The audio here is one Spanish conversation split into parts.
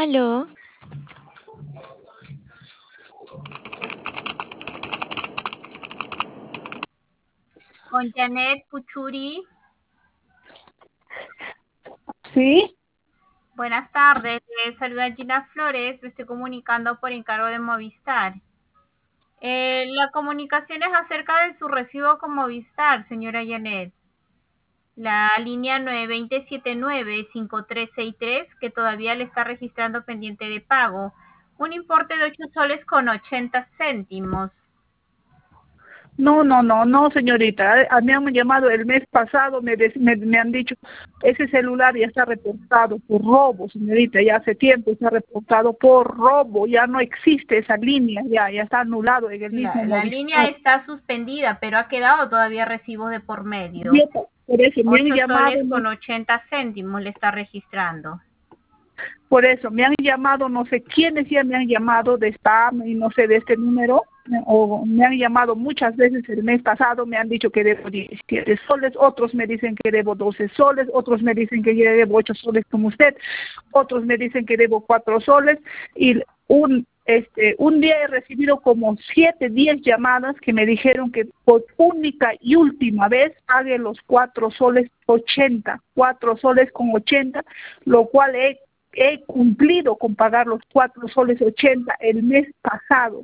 Aló, Con Janet Puchuri, Sí, buenas tardes. Le saluda Gina Flores, me estoy comunicando por encargo de Movistar. La comunicación es acerca de su recibo con Movistar, señora Janet. La línea 920-79-5363, que todavía le está registrando pendiente de pago. Un importe de 8 soles con 80 céntimos. no, señorita. Me han llamado el mes pasado, me han dicho, ese celular ya está reportado por robo, señorita, ya hace tiempo está reportado por robo, ya no existe esa línea, ya está anulado en el mismo La línea Movistar. está suspendida, pero ha quedado todavía recibos de por medio. Yo, por eso me han 8 llamado, soles con 80 céntimos le está registrando. por eso me han llamado, no sé quiénes ya me han llamado de spam y no sé de este número, o me han llamado muchas veces el mes pasado, me han dicho que debo 17 soles, otros me dicen que debo 12 soles, otros me dicen que yo debo 8 soles como usted, otros me dicen que debo 4 soles y un día he recibido como 7, 10 llamadas que me dijeron que por única y última vez pague los 4 soles 80, 4 soles con 80, lo cual he cumplido con pagar los 4 soles 80 el mes pasado.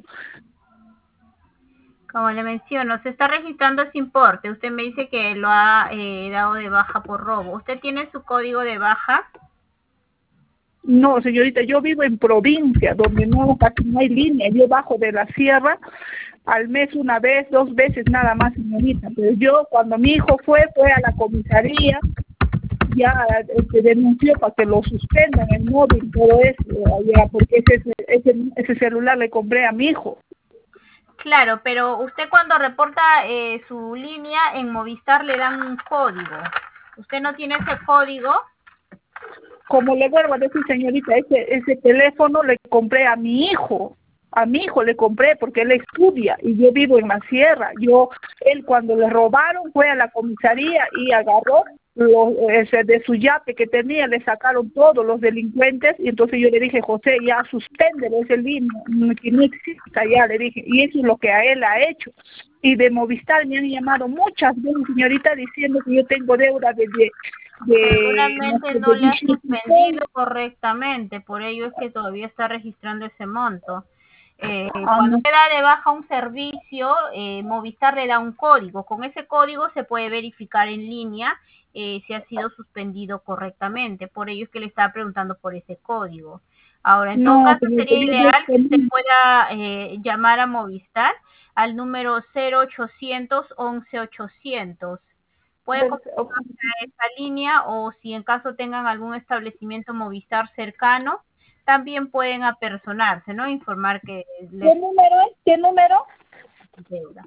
Como le menciono, se está registrando ese importe. Usted me dice que lo ha dado de baja por robo. ¿Usted tiene su código de baja? No, señorita, yo vivo en provincia, donde casi no hay línea. Yo bajo de la sierra al mes una vez, 2 veces nada más, señorita. Pero yo, cuando mi hijo fue a la comisaría, ya denunció para que lo suspendan el móvil, todo eso, ya, porque ese celular le compré a mi hijo. Claro, pero usted cuando reporta su línea en Movistar le dan un código. ¿Usted no tiene ese código? Como le vuelvo a decir, señorita, ese teléfono le compré a mi hijo. A mi hijo le compré porque él estudia y yo vivo en la sierra. Él cuando le robaron fue a la comisaría y agarró de su yate que tenía, le sacaron todos los delincuentes y entonces yo le dije, José, ya suspéndelo ese línea, que no exista ya, le dije, y eso es lo que a él ha hecho. Y de Movistar me han llamado muchas veces, señorita, diciendo que yo tengo deuda Seguramente no de le ha 18 suspendido correctamente, por ello es que todavía está registrando ese monto. Cuando años. usted da de baja un servicio, Movistar le da un código. Con ese código se puede verificar en línea si ha sido suspendido correctamente. Por ello es que le estaba preguntando por ese código. Ahora, en todo No, caso, señorita, sería yo ideal que usted pueda llamar a Movistar al número 0800 11 800. Puede comunicarse a esa línea o si en caso tengan algún establecimiento Movistar cercano, también pueden apersonarse, ¿no? Informar que les ¿qué número es? ¿Qué número? deuda.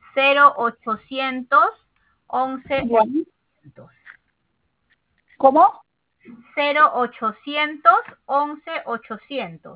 0800 11 Bueno, 800. ¿cómo? 0800 11 800.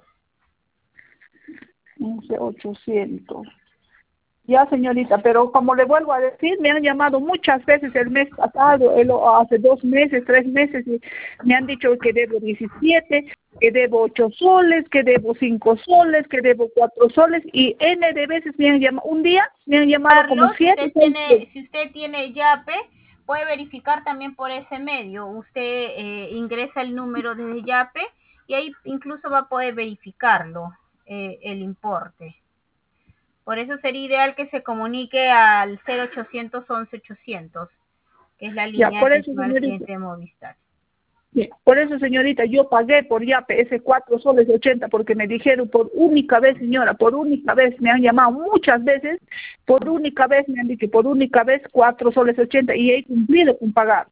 11.800. Ya, señorita, pero como le vuelvo a decir, me han llamado muchas veces el mes pasado, hace 2 meses, 3 meses, y me han dicho que debo 17, que debo 8 soles, que debo 5 soles, que debo 4 soles, y N de veces me han llamado. Un día me han llamado como Carlos, 7, 6 veces. si usted tiene Yape, puede verificar también por ese medio. Usted ingresa el número desde Yape y ahí incluso va a poder verificarlo, el importe. Por eso sería ideal que se comunique al 0800 11 800, que es la Ya, línea de por eso, atención al señorita. cliente de Movistar. Bien, por eso, señorita, yo pagué por Yape ese 4 soles 80 porque me dijeron por única vez, señora, por única vez, me han llamado muchas veces, por única vez me han dicho, por única vez 4 soles 80 y he cumplido con pagar.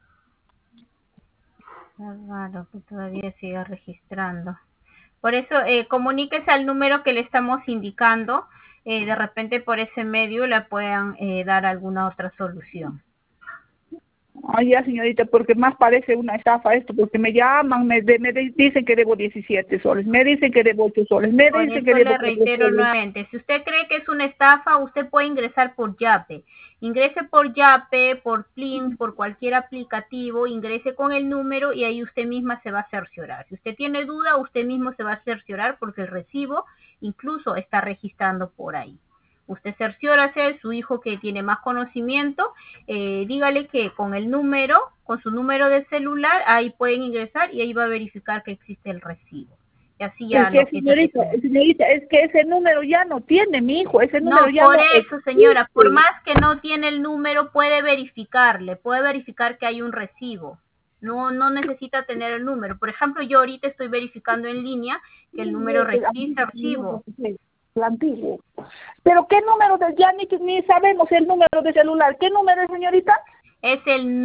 Es raro que todavía siga registrando. Por eso, comuníquese al número que le estamos indicando. De repente por ese medio le puedan dar alguna otra solución. Ay, ya, señorita, porque más parece una estafa esto, porque me llaman, dicen que debo 17 soles, me dicen que debo 8 soles, me Por dicen que eso debo le 4 reitero soles. nuevamente, si usted cree que es una estafa, usted puede ingresar por Yape. Ingrese por Yape, por Plin, por cualquier aplicativo, ingrese con el número y ahí usted misma se va a cerciorar. Si usted tiene duda, usted mismo se va a cerciorar porque el recibo incluso está registrando por ahí. Usted cerciórase, su hijo que tiene más conocimiento, dígale que con el número, con su número de celular, ahí pueden ingresar y ahí va a verificar que existe el recibo. Y así Es ya que, lo quita de señorita, todo. señorita, es que ese número ya no tiene mi hijo, ese número No, ya por no eso, señora, por existe. más que no tiene el número, puede verificarle, puede verificar que hay un recibo. No, no necesita tener el número. Por ejemplo, yo ahorita estoy verificando en línea que el número registra recibo. El antiguo. Pero ¿qué número de, ya ni sabemos el número de celular? ¿Qué número es, señorita? Es el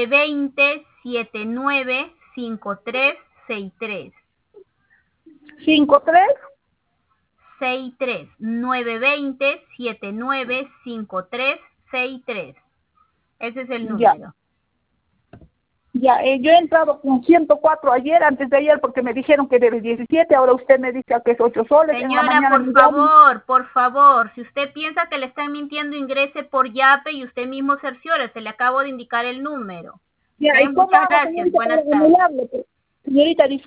920-795363. 53. 63 920-795363. Ese es el Ya, número. ya, yo he entrado con 104 ayer, antes de ayer, porque me dijeron que debe 17, ahora usted me dice que es 8 soles, en la Señora, mañana me llaman. por favor, si usted piensa que le están mintiendo, ingrese por Yape y usted mismo cerciore, se le acabo de indicar el número. Ya, ¿y cómo Muchas hago, gracias, señorita, para buenas tardes. anularlo? Señorita,